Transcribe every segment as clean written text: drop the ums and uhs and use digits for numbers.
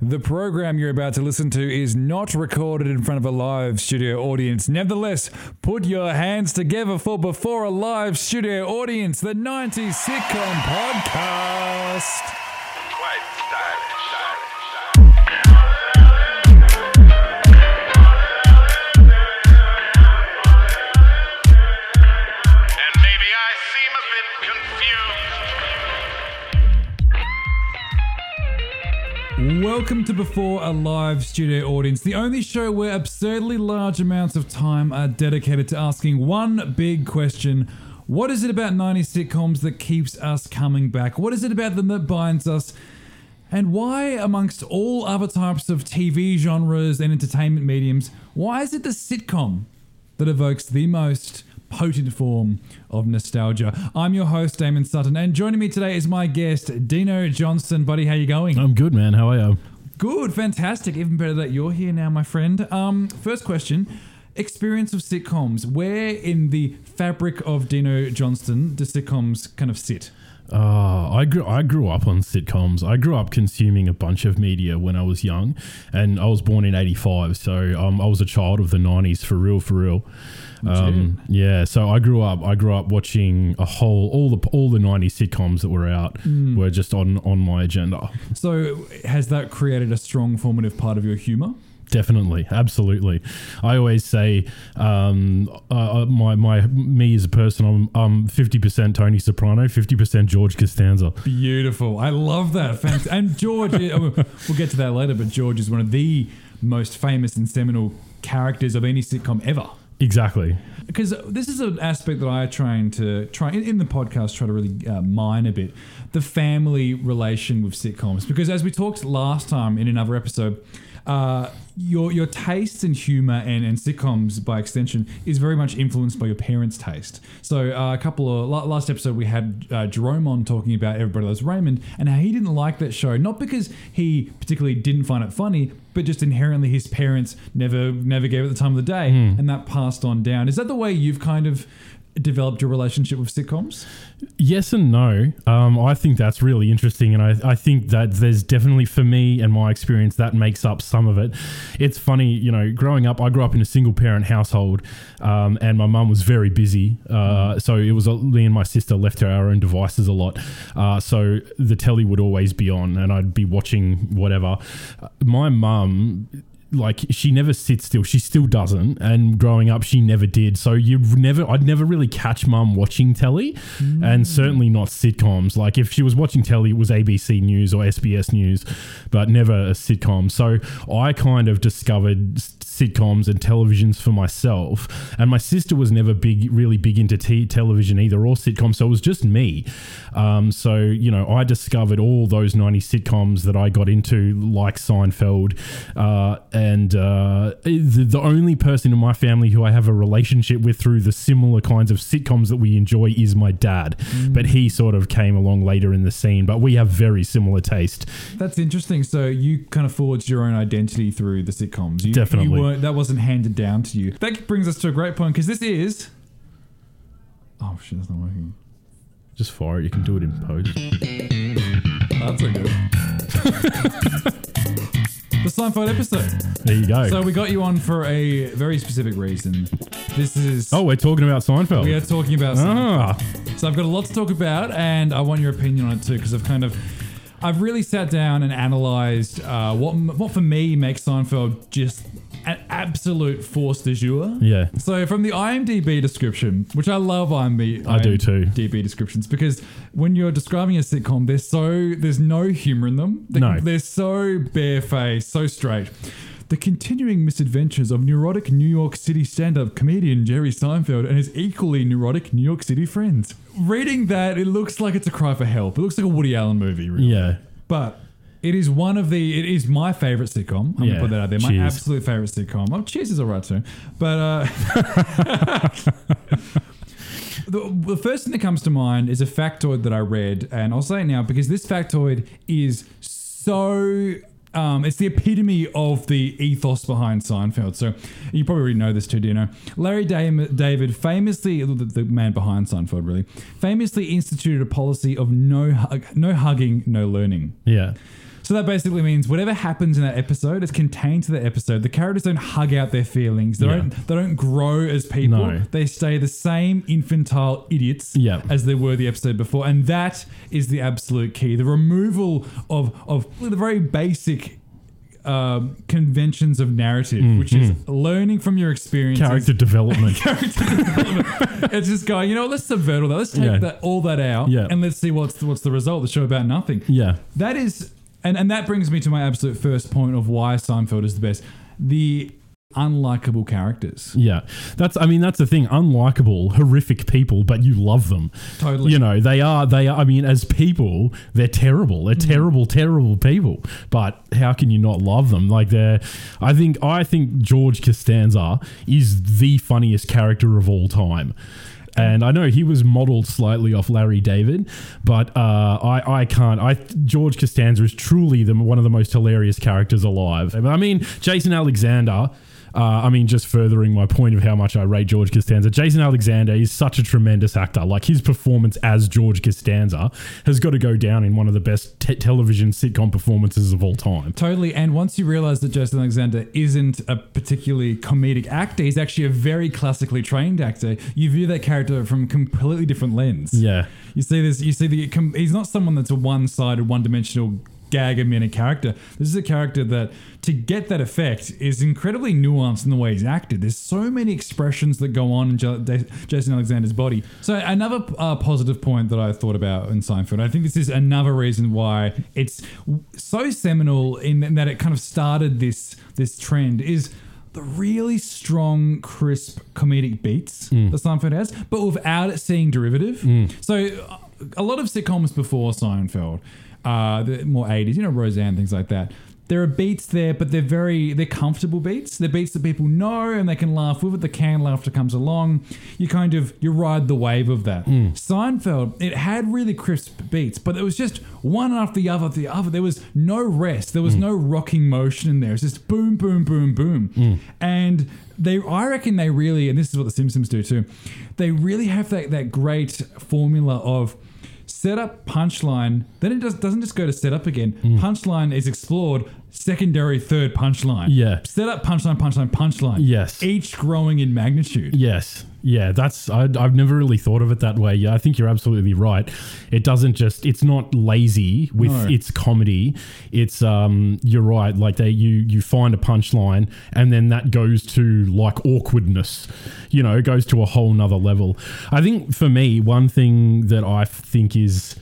The program you're about to listen to is not recorded in front of a live studio audience. Nevertheless, put your hands together for Before a Live Studio Audience, the 90s Sitcom Podcast. Quite stylish. And maybe I seem a bit confused. Welcome to Before a Live Studio Audience, the only show where absurdly large amounts of time are dedicated to asking one big question. What is it about 90s sitcoms that keeps us coming back? What is it about them that binds us? And why, amongst all other types of TV genres and entertainment mediums, why is it the sitcom that evokes the most potent form of nostalgia? I'm your host, Damon Sutton, and joining me today is my guest, Dino Johnston. Buddy, how you going? I'm good, man. How are you? Good, fantastic. Even better that you're here now, my friend. First question, experience of sitcoms. Where in the fabric of Dino Johnston do sitcoms kind of sit? I grew up on sitcoms. I grew up consuming a bunch of media when I was young, and I was born in '85, so I was a child of the '90s for real. Yeah, so I grew up watching all the '90s sitcoms that were out were just on my agenda. So has that created a strong formative part of your humour? Definitely, absolutely. I always say, me as a person, I'm 50% Tony Soprano, 50% George Costanza. Beautiful. I love that. And George, we'll get to that later, but George is one of the most famous and seminal characters of any sitcom ever. Exactly. Because this is an aspect that I try in the podcast, try to really mine a bit, the family relation with sitcoms. Because as we talked last time in another episode, your tastes in humour and sitcoms by extension is very much influenced by your parents' taste. So last episode we had Jerome on talking about Everybody Loves Raymond and how he didn't like that show, not because he particularly didn't find it funny, but just inherently his parents never gave it the time of the day, and that passed on down. Is that the way you've kind of developed your relationship with sitcoms? Yes and no. I think that's really interesting, and I think that there's definitely, for me and my experience, that makes up some of it. It's funny, growing up, I grew up in a single parent household, and my mum was very busy, so it was me and my sister left to our own devices a lot, so the telly would always be on and I'd be watching whatever. My mum, she never sits still. She still doesn't. And growing up, she never did. So I'd never really catch mum watching telly, and certainly not sitcoms. Like if she was watching telly, it was ABC News or SBS News, but never a sitcom. So I kind of discovered sitcoms and televisions for myself, and my sister was never really big into television either, or sitcoms, so it was just me. So I discovered all those 90s sitcoms that I got into, like Seinfeld, and the only person in my family who I have a relationship with through the similar kinds of sitcoms that we enjoy is my dad, but he sort of came along later in the scene, but we have very similar taste. That's interesting. So you kind of forged your own identity through the sitcoms. Definitely. That wasn't handed down to you. That brings us to a great point, because this is... Oh shit, that's not working. Just fire it. You can do it in post. That's so good. The Seinfeld episode. There you go. So we got you on for a very specific reason. This is... Oh, we're talking about Seinfeld. We are talking about Seinfeld. So I've got a lot to talk about, and I want your opinion on it too, because I've really sat down and analysed what for me makes Seinfeld just an absolute force du jour. Yeah. So from the IMDb description, which I love IMDb descriptions, because when you're describing a sitcom, there's no humour in them. They're so barefaced, so straight. The continuing misadventures of neurotic New York City stand-up comedian Jerry Seinfeld and his equally neurotic New York City friends. Reading that, it looks like it's a cry for help. It looks like a Woody Allen movie, really. Yeah. But it is my favourite sitcom. I'm going to put that out there. My absolute favourite sitcom. Oh, Cheers is all right too. But the first thing that comes to mind is a factoid that I read, and I'll say it now because this factoid is so... it's the epitome of the ethos behind Seinfeld. So you probably already know this too, do you know? Larry David famously, the man behind Seinfeld really, famously instituted a policy of no hugging, no learning. Yeah. So So that basically means whatever happens in that episode is contained to the episode. The characters don't hug out their feelings. They don't grow as people. No. They stay the same infantile idiots as they were the episode before. And that is the absolute key. The removal of the very basic conventions of narrative, which is learning from your experiences. Character development. It's just going, you know, let's subvert all that. Let's take all that out and let's see what's the result. The show about nothing. Yeah. That is, and that brings me to my absolute first point of why Seinfeld is the best. The unlikable characters. Yeah. That's the thing. Unlikable, horrific people, but you love them. Totally. You know, they are, I mean, as people, they're terrible. They're terrible, terrible people. But how can you not love them? Like I think George Costanza is the funniest character of all time. And I know he was modeled slightly off Larry David, but I can't. George Costanza is truly one of the most hilarious characters alive. I mean, Jason Alexander. Just furthering my point of how much I rate George Costanza, Jason Alexander is such a tremendous actor. Like, his performance as George Costanza has got to go down in one of the best television sitcom performances of all time. Totally. And once you realize that Jason Alexander isn't a particularly comedic actor, he's actually a very classically trained actor, you view that character from a completely different lens. Yeah. You see he's not someone that's a one-sided, one-dimensional gag-a-minute character. This is a character that, to get that effect, is incredibly nuanced in the way he's acted. There's so many expressions that go on in Jason Alexander's body. So another positive point that I thought about in Seinfeld, I think this is another reason why it's so seminal in that it kind of started this trend, is the really strong, crisp comedic beats that Seinfeld has, but without it seeing derivative. So a lot of sitcoms before Seinfeld, the more 80s, you know, Roseanne, things like that. There are beats there, but they're comfortable beats. They're beats that people know and they can laugh with it. The canned laughter comes along. You ride the wave of that. Seinfeld, it had really crisp beats, but it was just one after the other. There was no rest. There was no rocking motion in there. It's just boom, boom, boom, boom. And I reckon they really, and this is what The Simpsons do too, they really have that great formula of setup, punchline, then it doesn't just go to setup again. Punchline is explored, secondary, third punchline. Yeah. Setup, punchline, punchline, punchline. Yes. Each growing in magnitude. Yes. Yeah, I've never really thought of it that way. Yeah, I think you're absolutely right. It's not lazy with its comedy. It's you're right. Like you find a punchline and then that goes to like awkwardness. You know, it goes to a whole nother level. I think for me, one thing that I think is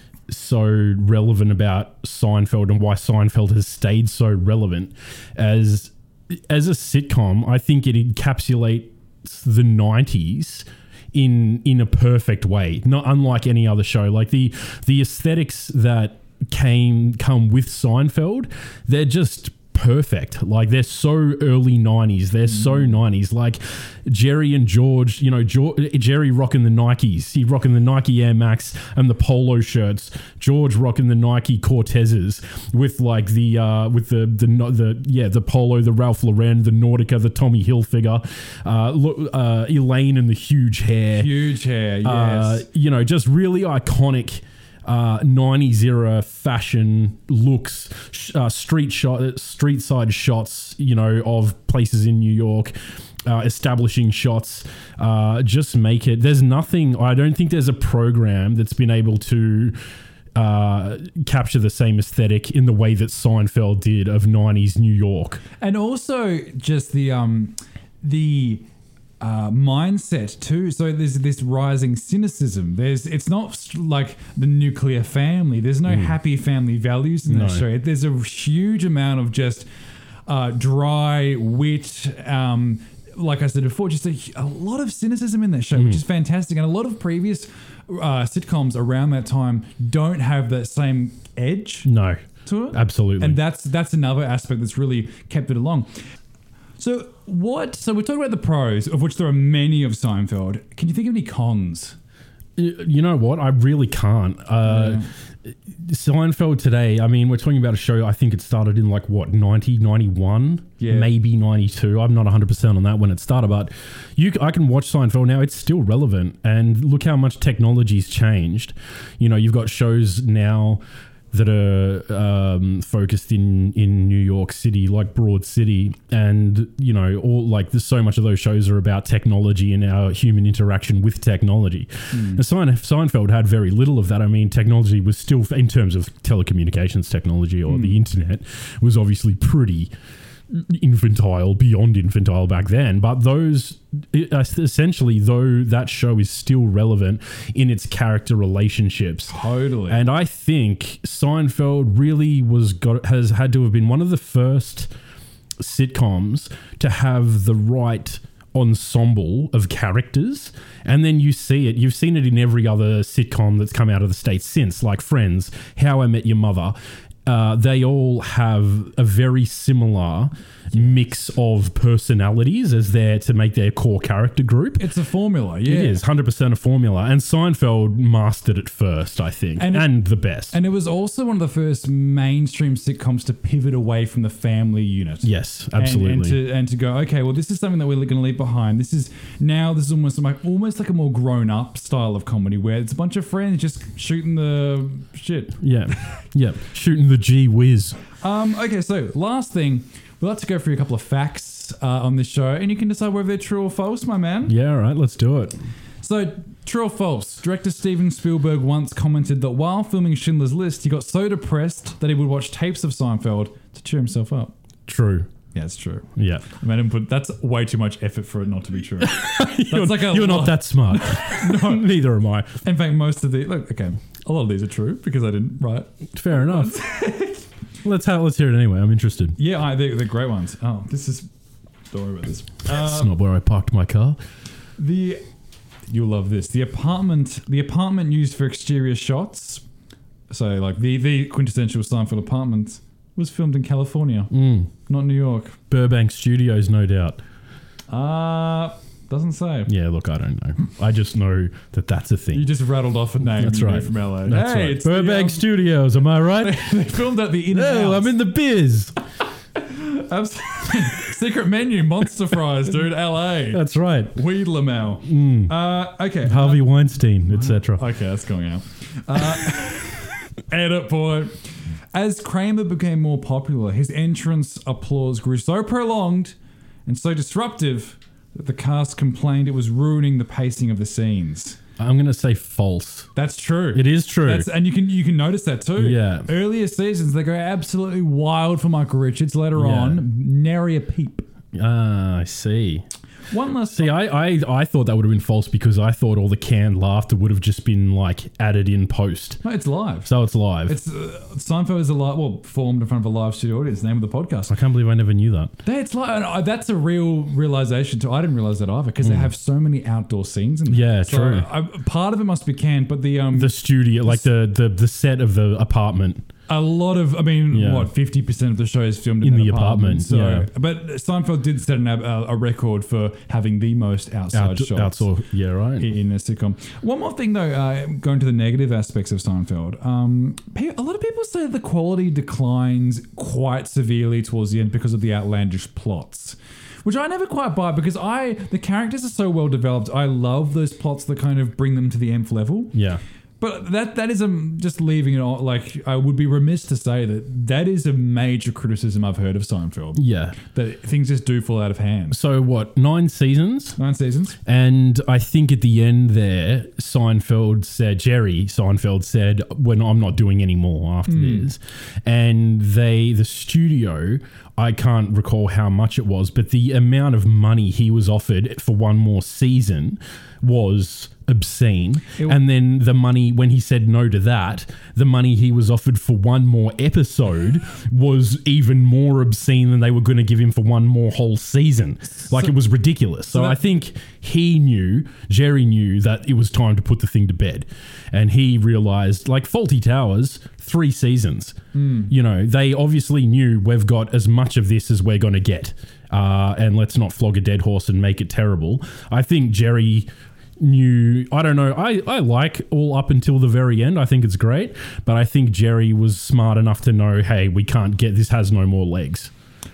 so relevant about Seinfeld and why Seinfeld has stayed so relevant as a sitcom, I think it encapsulates the 90s in a perfect way, not unlike any other show. Like the aesthetics that come with Seinfeld, they're just perfect. Like, they're so early 90s. They're so 90s. Like Jerry and George, you know, Jerry rocking the Nikes. He rocking the Nike Air Max and the polo shirts. George rocking the Nike Cortezes with like the polo, the Ralph Lauren, the Nautica, the Tommy Hilfiger. Elaine and the huge hair. Huge hair, yes. You know, just really iconic 90s era fashion looks, street side shots, you know, of places in New York, establishing shots, just make it. I don't think there's a program that's been able to capture the same aesthetic in the way that Seinfeld did of 90s New York. And also just the mindset too. So there's this rising cynicism. It's not like the nuclear family. There's no happy family values in that show. There's a huge amount of just dry wit. Like I said before, just a lot of cynicism in that show, which is fantastic. And a lot of previous sitcoms around that time don't have that same edge. No, to it. Absolutely. And that's another aspect that's really kept it along. So we're talking about the pros, of which there are many of Seinfeld. Can you think of any cons? You know what? I really can't. Seinfeld today, I mean, we're talking about a show, I think it started in 90, 91, maybe 92. I'm not 100% on that when it started, but I can watch Seinfeld now. It's still relevant. And look how much technology's changed. You know, you've got shows now that are focused in New York City, like Broad City, and all like there's so much of those shows are about technology and our human interaction with technology. And Seinfeld had very little of that. I mean, technology was still, in terms of telecommunications technology or the internet, was obviously pretty infantile, beyond infantile back then, but those essentially, though, that show is still relevant in its character relationships. Totally. And I think Seinfeld really has had to have been one of the first sitcoms to have the right ensemble of characters. And then you've seen it in every other sitcom that's come out of the States since, like Friends, How I Met Your Mother. They all have a very similar mix of personalities as there to make their core character group. It's a formula, yeah. It is 100% a formula, and Seinfeld mastered it first, I think, and the best. And it was also one of the first mainstream sitcoms to pivot away from the family unit. Yes, absolutely. And to go, okay, well, this is something that we're going to leave behind. This is almost like a more grown up style of comedy where it's a bunch of friends just shooting the shit. Yeah, shooting the gee whiz. Okay, so last thing, we'd like to go through a couple of facts on this show, and you can decide whether they're true or false, my man. Yeah, all right, let's do it. So, true or false? Director Steven Spielberg once commented that while filming Schindler's List, he got so depressed that he would watch tapes of Seinfeld to cheer himself up. True. Yeah, it's true. Yeah. That's way too much effort for it not to be true. You're not that smart. No, neither am I. In fact, most of a lot of these are true because I didn't write. Fair enough. Let's hear it anyway. I'm interested. Yeah, they're great ones. Oh, don't worry about this. That's not where I parked my car. You'll love this. The apartment used for exterior shots, so like the quintessential Seinfeld apartment, was filmed in California, not New York. Burbank Studios, no doubt. Doesn't say. Yeah, look, I don't know. I just know that that's a thing. You just rattled off a name. That's right. From LA. That's right. It's Burbank Studios, am I right? They filmed at the In-N-Out. No, I'm in the biz. Secret menu, monster fries, dude. LA. That's right. Weed Lamau. Okay. Harvey Weinstein, etc. Okay, that's going out. Edit boy. As Kramer became more popular, his entrance applause grew so prolonged and so disruptive that the cast complained it was ruining the pacing of the scenes. I'm going to say false. That's true. It is true. And you can notice that too. Yeah. Earlier seasons, they go absolutely wild for Michael Richards. Later on, nary a peep. I see. One last See, I thought that would have been false because I thought all the canned laughter would have just been like added in post. No, it's live. So it's live. It's Seinfeld is performed in front of a live studio audience. Name of the podcast. I can't believe I never knew that. It's like that's a real realization too. I didn't realize that either because they have so many outdoor scenes in there. Yeah, so true. Part of it must be canned, but the studio, like the set of the apartment. A lot of, 50% of the show is filmed in the apartment. So, yeah. But Seinfeld did set a record for having the most outside shots. Yeah, right. In a sitcom. One more thing though, going to the negative aspects of Seinfeld. A lot of people say the quality declines quite severely towards the end because of the outlandish plots. Which I never quite buy because the characters are so well developed. I love those plots that kind of bring them to the nth level. Yeah. But that is just leaving it all. Like, I would be remiss to say that is a major criticism I've heard of Seinfeld. Yeah. That things just do fall out of hand. So what, 9 seasons? 9 seasons. And I think at the end there, Jerry Seinfeld said, when I'm not doing any more after this. And the studio, I can't recall how much it was, but the amount of money he was offered for one more season was obscene. And then the money, when he said no to that, the money he was offered for one more episode was even more obscene than they were going to give him for one more whole season. Like, it was ridiculous. So I think Jerry knew that it was time to put the thing to bed. And he realized, like Fawlty Towers, 3 seasons. They obviously knew we've got as much of this as we're going to get. And let's not flog a dead horse and make it terrible. I think Jerry knew, I don't know, I like all up until the very end. I think it's great. But I think Jerry was smart enough to know, hey, we can't get, this has no more legs.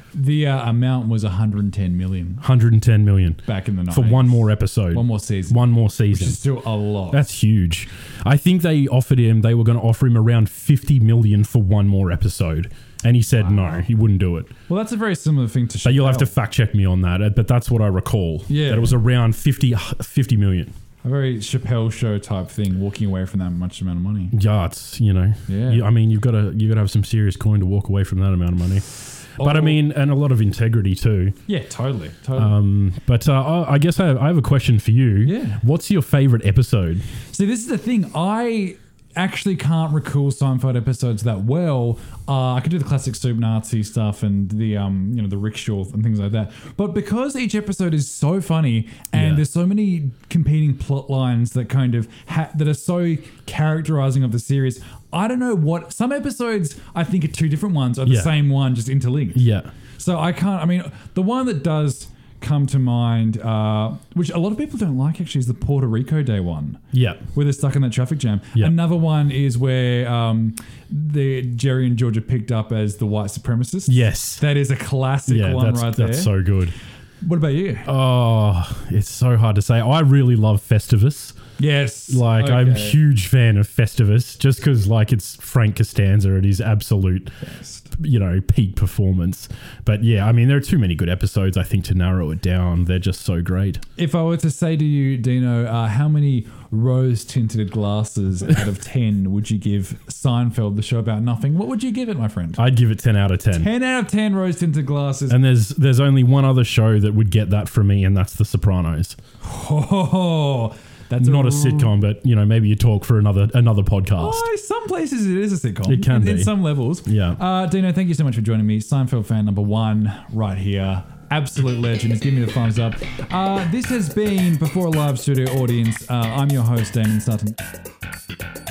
The amount was 110 million 110 million back in the 90s. for one more episode. One more season. One more Which season. is still a lot. That's huge. I think they were going to offer him around 50 million for one more episode. And he said no, he wouldn't do it. Well, that's a very similar thing to Chappelle. But you'll have to fact check me on that. But that's what I recall. Yeah. That it was around 50 million. A very Chappelle show type thing, walking away from that much amount of money. Yeah, it's, you know. Yeah. I mean, you've got to have some serious coin to walk away from that amount of money. But I mean, and a lot of integrity too. Yeah, totally. But I guess I have a question for you. Yeah. What's your favorite episode? See, this is the thing. I actually can't recall Seinfeld episodes that well. I could do the classic soup Nazi stuff and the the rickshaw and things like that. But because each episode is so funny and there's so many competing plot lines that kind of that are so characterizing of the series, I don't know what some episodes I think are two different ones are the same one just interlinked. Yeah. So I can't. I mean, the one that does come to mind, which a lot of people don't like actually, is the Puerto Rico Day one. Yeah. Where they're stuck in that traffic jam. Yeah. Another one is where the Jerry and Georgia picked up as the white supremacists. Yes. That is a classic one right there. That's so good. What about you? Oh, it's so hard to say. I really love Festivus. Yes. Like, I'm a huge fan of Festivus just because, like, it's Frank Costanza at his absolute, peak performance. But, yeah, I mean, there are too many good episodes, I think, to narrow it down. They're just so great. If I were to say to you, Dino, how many rose-tinted glasses out of 10 would you give Seinfeld, the show about nothing? What would you give it, my friend? I'd give it 10 out of 10. 10 out of 10 rose-tinted glasses. And there's only one other show that would get that from me, and that's The Sopranos. Oh, that's not a sitcom, but maybe you talk for another podcast. Oh, some places it is a sitcom. It can be. In some levels. Yeah. Dino, thank you so much for joining me. Seinfeld fan number 1 right here. Absolute legend. Just give me the thumbs up. This has been Before a Live Studio Audience. I'm your host, Damon Sutton.